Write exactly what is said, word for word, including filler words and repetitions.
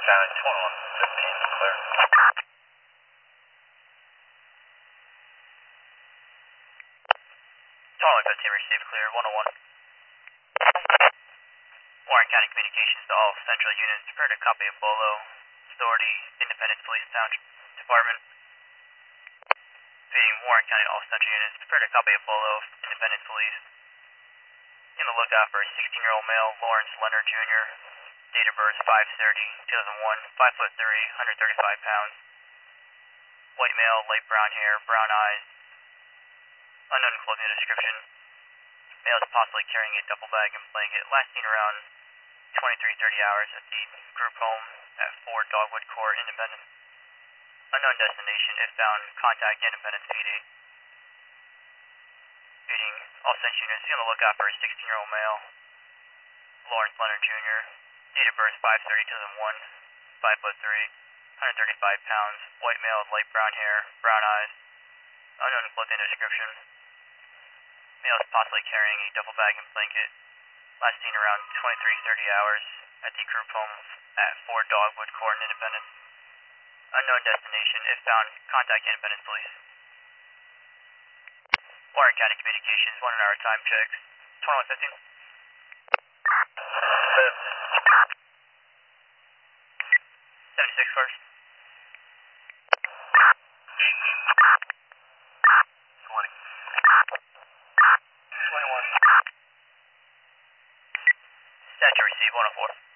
Island twenty-one fifteen, clear. twenty-one fifteen, received clear, one oh one. Warren County Communications to all central units, heard a copy of Bolo, Authority, Independence Police Township Department. Feeding Warren County to all central units, heard a copy of Bolo, Independence Police. In the lookout for a sixteen-year-old male, Lawrence Leonard Junior Date of birth five thirty two thousand one, five foot three, one hundred thirty-five pounds. White male, light brown hair, brown eyes. Unknown clothing description. Male is possibly carrying a duffel bag and blanket. Last seen around twenty-three thirty hours at the group home at four Dogwood Court, Independence. Unknown destination. If found, contact Independence P D. Feeding all central units. Be on the lookout for a sixteen-year-old male, Lawrence Leonard Junior Date of birth five thirty two thousand one, five foot three, one hundred thirty-five pounds. White male, light brown hair, brown eyes. Unknown clothing description. Male is possibly carrying a duffel bag and blanket. Last seen around twenty-three thirty hours at the group home at four Dogwood Court, Independence. Unknown destination. If found, contact Independence Police. Warren County Communications, one hour time checks. twenty-one fifteen. seventy-six first. twenty. twenty-one. Statue received one oh four.